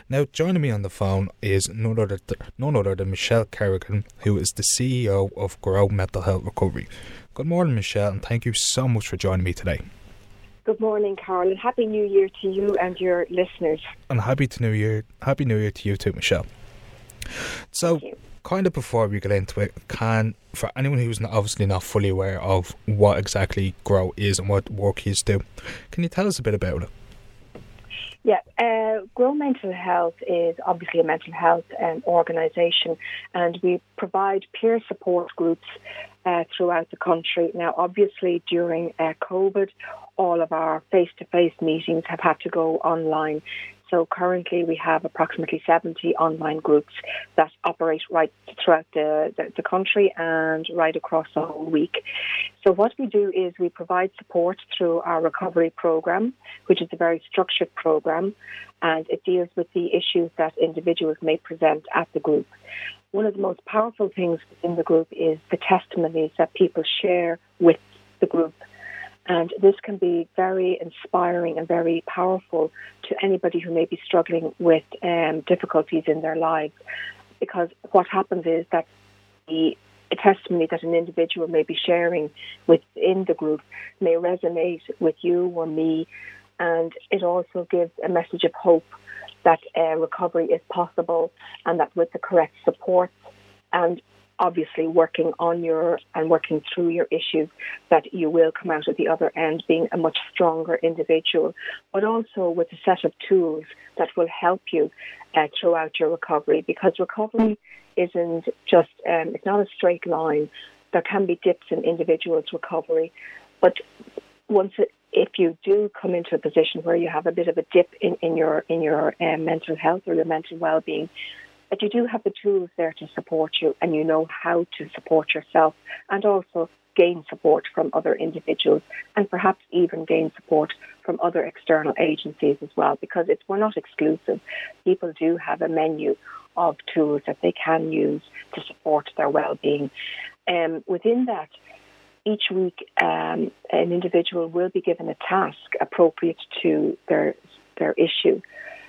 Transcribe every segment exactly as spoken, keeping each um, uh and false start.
Now, joining me on the phone is none other, th- none other than Michelle Kerrigan, who is the C E O of Grow Mental Health Recovery. Good morning, Michelle, and thank you so much for joining me today. Good morning, Carol, and Happy New Year to you and your listeners. And Happy New Year, Happy New Year to you too, Michelle. So, kind of before we get into it, can, for anyone who's not, obviously not fully aware of what exactly Grow is and what work you do, can you tell us a bit about it? Yeah, uh, Grow Mental Health is obviously a mental health um, organisation, and we provide peer support groups uh, throughout the country. Now, obviously, during uh, COVID, all of our face-to-face meetings have had to go online. So currently we have approximately seventy online groups that operate right throughout the, the, the country and right across the whole week. So what we do is we provide support through our recovery program, which is a very structured program, and it deals with the issues that individuals may present at the group. One of the most powerful things in the group is the testimonies that people share with the group. And this can be very inspiring and very powerful to anybody who may be struggling with um, difficulties in their lives. Because what happens is that the testimony that an individual may be sharing within the group may resonate with you or me. And it also gives a message of hope that uh, recovery is possible, and that with the correct support and obviously working on your and working through your issues, that you will come out at the other end being a much stronger individual, but also with a set of tools that will help you uh, throughout your recovery. Because recovery isn't just, um, it's not a straight line. There can be dips in individuals' recovery, but once it, if you do come into a position where you have a bit of a dip in, in your in your um, mental health or your mental well-being, that you do have the tools there to support you, and you know how to support yourself, and also gain support from other individuals, and perhaps even gain support from other external agencies as well, because it's, we're not exclusive. People do have a menu of tools that they can use to support their well-being. Um, within that, each week um, an individual will be given a task appropriate to their their issue.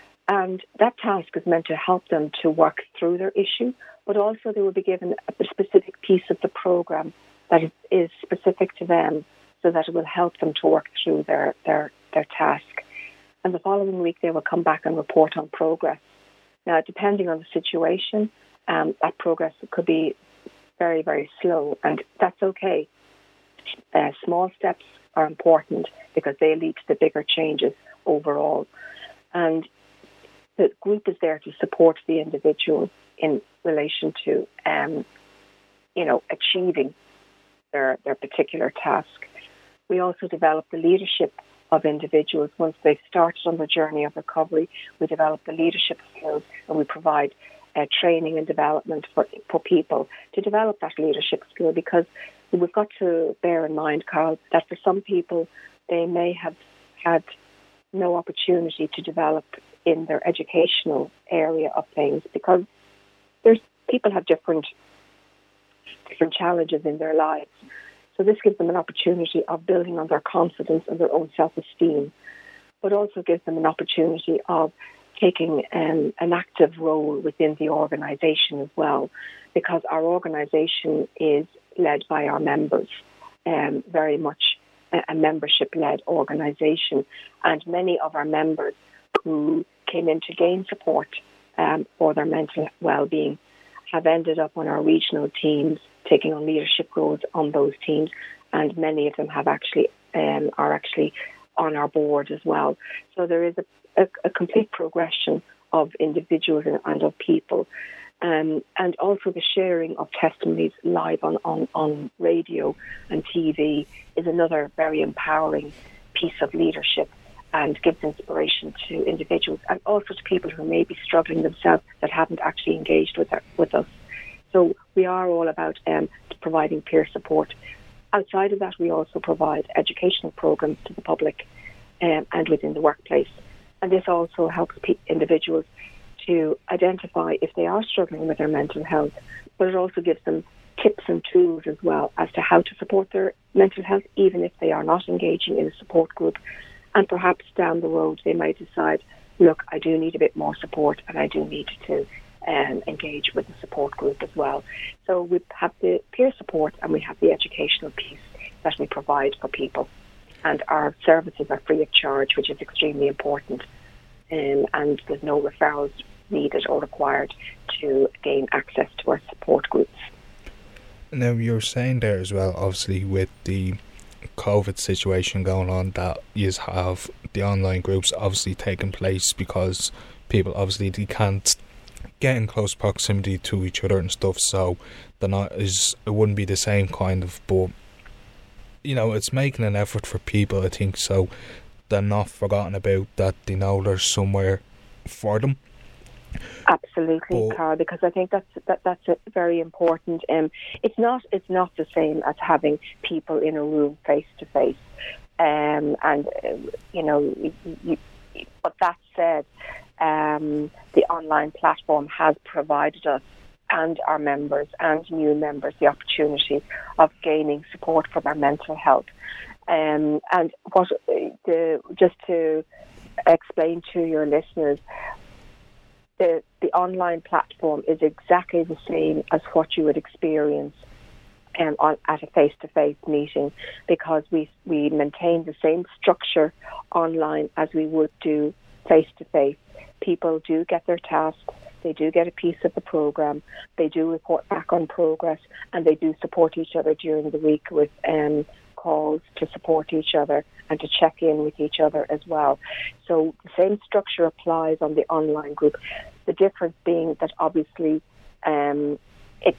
And that task is meant to help them to work through their issue, but also they will be given a specific piece of the program that is specific to them, so that it will help them to work through their, their, their task. And the following week they will come back and report on progress. Now, depending on the situation, um, that progress could be very, very slow, and that's okay. Uh, small steps are important because they lead to the bigger changes overall. And the group is there to support the individual in relation to, um, you know, achieving their, their particular task. We also develop the leadership of individuals. Once they've started on the journey of recovery, we develop the leadership skills, and we provide uh, training and development for, for people to develop that leadership skill, because we've got to bear in mind, Carl, that for some people, they may have had no opportunity to develop in their educational area of things, because there's people have different different challenges in their lives. So this gives them an opportunity of building on their confidence and their own self-esteem, but also gives them an opportunity of taking um, an active role within the organisation as well, because our organisation is led by our members, um, very much a, a membership-led organisation, and many of our members who came in to gain support um, for their mental well-being have ended up on our regional teams, taking on leadership roles on those teams, and many of them have actually um, are actually on our board as well. So there is a, a, a complete progression of individuals and, and of people, um, and also the sharing of testimonies live on, on, on radio and T V is another very empowering piece of leadership, and gives inspiration to individuals and also to people who may be struggling themselves that haven't actually engaged with our, with us. So we are all about um, providing peer support. Outside of that, we also provide educational programs to the public um, and within the workplace. And this also helps pe- individuals to identify if they are struggling with their mental health, but it also gives them tips and tools as well as to how to support their mental health, even if they are not engaging in a support group. And perhaps down the road they might decide look, I do need a bit more support and I do need to um, engage with the support group as well. So we have the peer support and we have the educational piece that we provide for people. And our services are free of charge, which is extremely important. Um, and there's no referrals needed or required to gain access to our support groups. Now, you're saying there as well, obviously, with the COVID situation going on, that you have the online groups obviously taking place because people obviously they can't get in close proximity to each other and stuff, so they're not as, it wouldn't be the same kind of, but you know, it's making an effort for people, I think, so they're not forgotten about, that they know there's somewhere for them. Absolutely, Carl, because I think that's that, that's a very important. Um, it's not it's not the same as having people in a room face to face, um, and uh, you know. You, you, but that said, um, the online platform has provided us and our members and new members the opportunity of gaining support for their mental health. Um, and what the just to explain to your listeners. The, the online platform is exactly the same as what you would experience um, on, at a face-to-face meeting, because we we maintain the same structure online as we would do face-to-face. People do get their tasks, they do get a piece of the programme, they do report back on progress, and they do support each other during the week with um, calls to support each other and to check in with each other as well. So the same structure applies on the online group. The difference being that obviously um, it's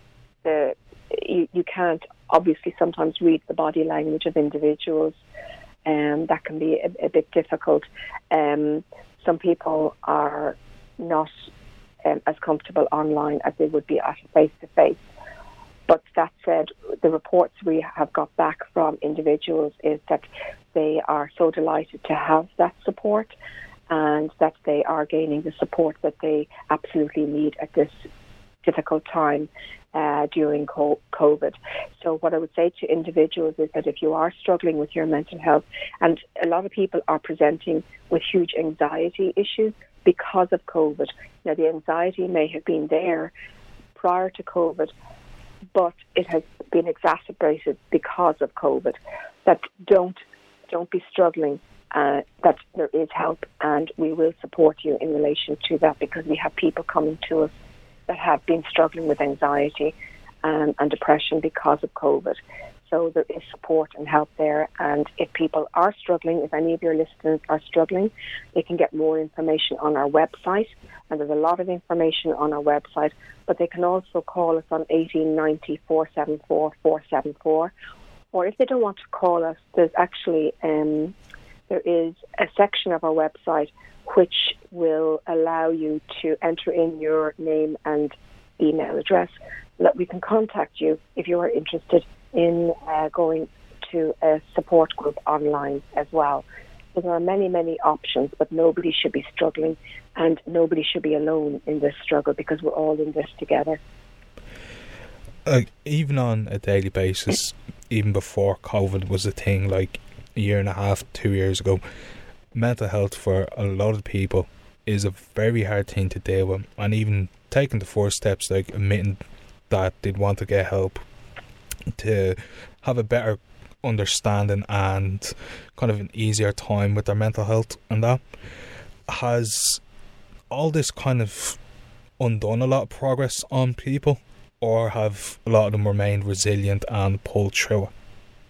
the you, you can't obviously sometimes read the body language of individuals, and um, that can be a, a bit difficult. Um, some people are not um, as comfortable online as they would be at a face-to-face. But that said, the reports we have got back from individuals is that they are so delighted to have that support, and that they are gaining the support that they absolutely need at this difficult time uh, during COVID. So what I would say to individuals is that if you are struggling with your mental health, and a lot of people are presenting with huge anxiety issues because of COVID. Now, the anxiety may have been there prior to COVID, but it has been exacerbated because of COVID. That don't don't be struggling. Uh, that there is help, and we will support you in relation to that, because we have people coming to us that have been struggling with anxiety um, and depression because of COVID. So there is support and help there. And if people are struggling, if any of your listeners are struggling, they can get more information on our website. And there's a lot of information on our website. But they can also call us on eighteen ninety, four seven four, four seven four. Or if they don't want to call us, there's actually um, there is a section of our website which will allow you to enter in your name and email address, that we can contact you if you are interested in uh, going to a support group online as well. So there are many, many options, but nobody should be struggling, and nobody should be alone in this struggle, because we're all in this together. Uh, even on a daily basis, even before COVID was a thing, like a year and a half, two years ago, mental health for a lot of people is a very hard thing to deal with. And even taking the first steps, like admitting that they'd want to get help, to have a better understanding and kind of an easier time with their mental health, and that has all this kind of undone a lot of progress on people, or have a lot of them remained resilient and pulled through it?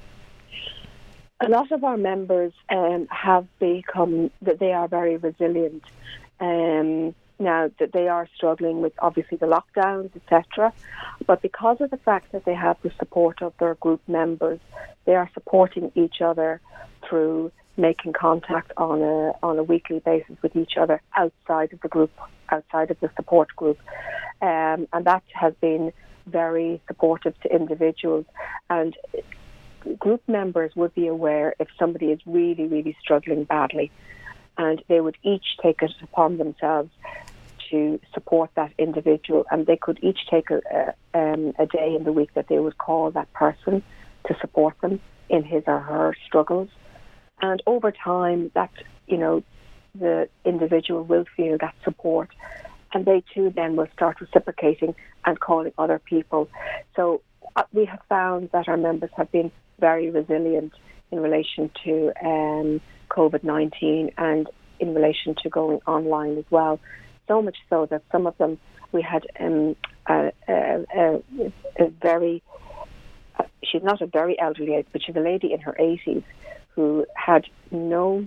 A lot of our members um, have become that they are very resilient. Um, now that they are struggling with obviously the lockdowns, et cetera, but because of the fact that they have the support of their group members, they are supporting each other through making contact on a on a weekly basis with each other outside of the group, outside of the support group, um, and that has been very supportive to individuals. And group members would be aware if somebody is really, really struggling badly, and they would each take it upon themselves to support that individual, and they could each take a, a, um, a day in the week that they would call that person to support them in his or her struggles. And over time, that, you know, the individual will feel that support, and they too then will start reciprocating and calling other people. So uh, we have found that our members have been very resilient in relation to um, COVID nineteen and in relation to going online as well. So much so that some of them, we had um, a, a, a, a very, uh, she's not a very elderly age, but she's a lady in her eighties who had no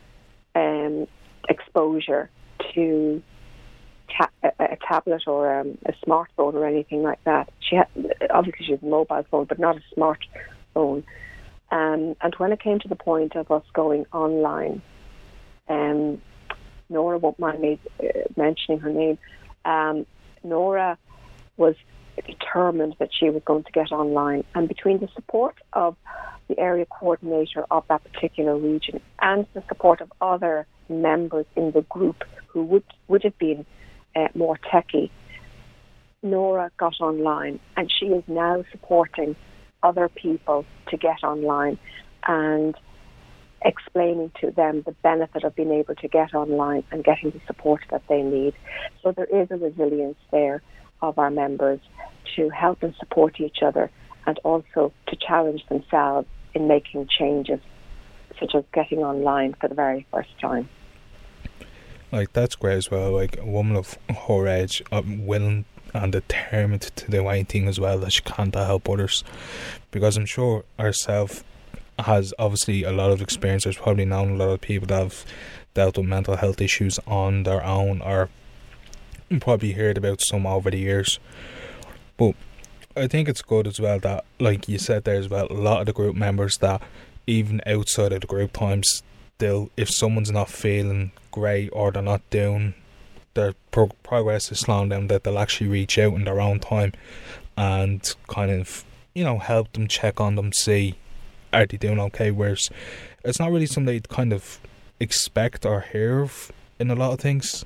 um, exposure to ta- a, a tablet or um, a smartphone or anything like that. She had, obviously she has a mobile phone, but not a smartphone. Um, and when it came to the point of us going online, um, Nora won't mind me uh, mentioning her name. Um, Nora was determined that she was going to get online, and between the support of the area coordinator of that particular region and the support of other members in the group who would, would have been uh, more techie, Nora got online, and she is now supporting other people to get online and explaining to them the benefit of being able to get online and getting the support that they need. So there is a resilience there of our members to help and support each other, and also to challenge themselves in making changes, such as getting online for the very first time. Like, that's great as well. Like, a woman of her age, um, willing and determined to do anything as well that she can to help others, because I'm sure herself has obviously a lot of experience. There's probably known a lot of people that have dealt with mental health issues on their own, or probably heard about some over the years. But I think it's good as well that, like you said there as well, a lot of the group members that even outside of the group times, they'll, if someone's not feeling great or they're not doing, their pro- progress is slowing down, that they'll actually reach out in their own time and kind of, you know, help them, check on them, see are they doing okay, whereas it's not really something you'd kind of expect or hear of in a lot of things.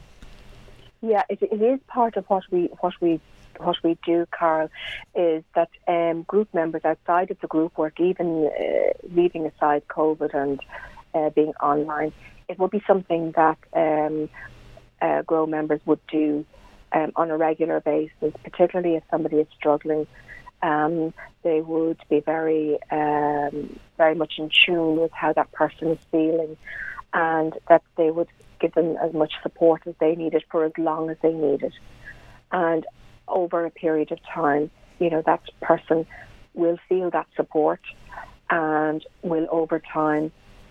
Yeah, it, it is part of what we what we what we do, Carl, is that um, group members outside of the group work, even uh, leaving aside COVID and uh, being online, it would be something that um, uh, Grow members would do um, on a regular basis, particularly if somebody is struggling. Um, they would be very, um, very much in tune with how that person is feeling, and that they would give them as much support as they needed for as long as they needed. And over a period of time, you know, that person will feel that support and will over time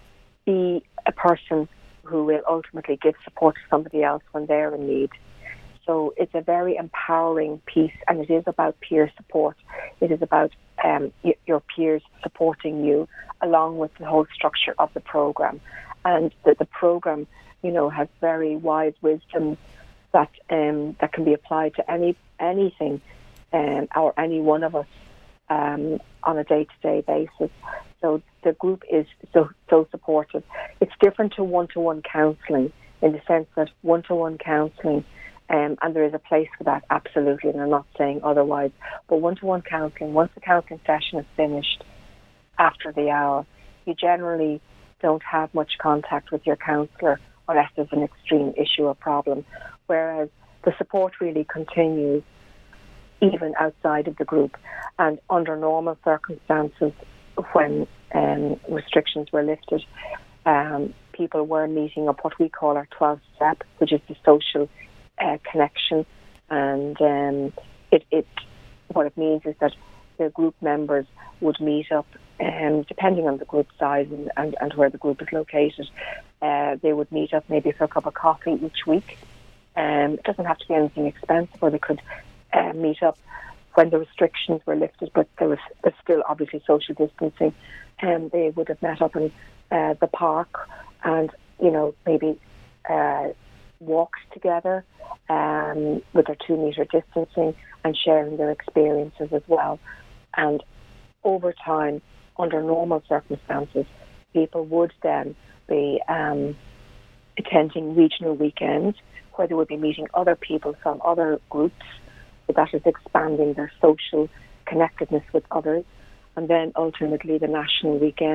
be a person who will ultimately give support to somebody else when they're in need. So it's a very empowering piece, and it is about peer support. It is about um, y- your peers supporting you, along with the whole structure of the program. And the, the program, you know, has very wise wisdom that um, that can be applied to any anything, um, or any one of us um, on a day-to-day basis. So the group is so so supportive. It's different to one-to-one counselling in the sense that one-to-one counselling. Um, and there is a place for that, absolutely, and I'm not saying otherwise. But one-to-one counselling, once the counselling session is finished after the hour, you generally don't have much contact with your counsellor unless there's an extreme issue or problem, whereas the support really continues even outside of the group. And under normal circumstances, when um, restrictions were lifted, um, people were meeting up what we call our twelve-step, which is the social Uh, connection, and um, it, it what it means is that the group members would meet up, um, depending on the group size and, and, and where the group is located. Uh, they would meet up maybe for a cup of coffee each week. Um, it doesn't have to be anything expensive, or they could uh, meet up when the restrictions were lifted, but there was there's still obviously social distancing, and um, they would have met up in uh, the park and, you know, maybe uh, walked together um, with their two metre distancing and sharing their experiences as well. And over time, under normal circumstances, people would then be um, attending regional weekends where they would be meeting other people from other groups. So that is expanding their social connectedness with others. And then ultimately the national weekend,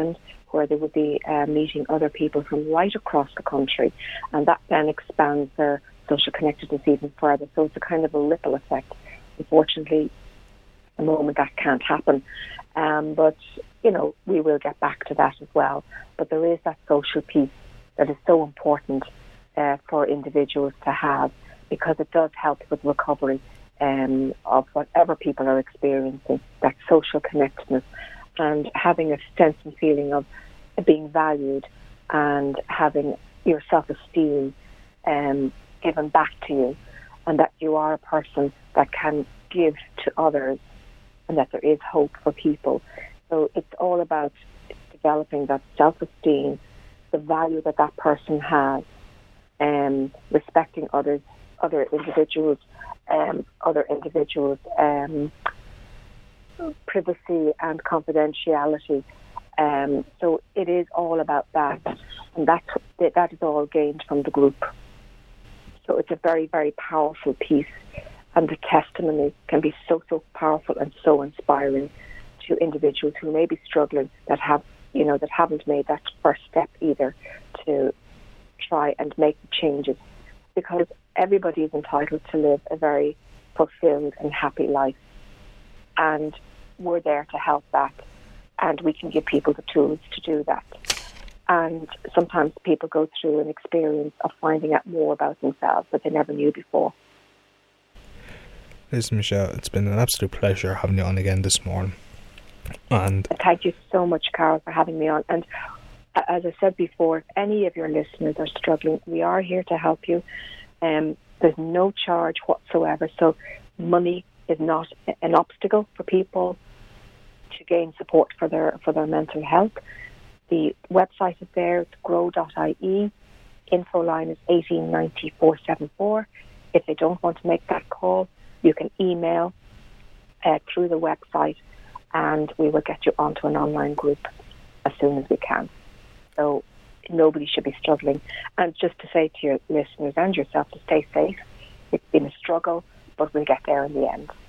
where they would be uh, meeting other people from right across the country, and that then expands their social connectedness even further. So it's a kind of a ripple effect. Unfortunately, at the moment that can't happen, um, but you know, we will get back to that as well. But there is that social piece that is so important uh, for individuals to have, because it does help with recovery um, of whatever people are experiencing, that social connectedness and having a sense and feeling of being valued and having your self-esteem um, given back to you, and that you are a person that can give to others and that there is hope for people. So it's all about developing that self-esteem, the value that that person has, um, respecting others, other individuals, um, other individuals' um, privacy and confidentiality. Um, so it is all about that, and that that is all gained from the group. So it's a very, very powerful piece, and the testimony can be so, so powerful and so inspiring to individuals who may be struggling, that have, you know, that haven't made that first step either to try and make the changes, because everybody is entitled to live a very fulfilled and happy life, and we're there to help that, and we can give people the tools to do that. And sometimes people go through an experience of finding out more about themselves that they never knew before. Listen, Michelle, it's been an absolute pleasure having you on again this morning. And thank you so much, Carol, for having me on. And as I said before, if any of your listeners are struggling, we are here to help you. Um, there's no charge whatsoever, so money is not an obstacle for people to gain support for their for their mental health. The website is there, it's grow dot I E. Info line is eighteen ninety, four seven four. If they don't want to make that call, you can email uh, through the website, and we will get you onto an online group as soon as we can. So nobody should be struggling. And just to say to your listeners and yourself to stay safe. It's been a struggle, but we'll get there in the end.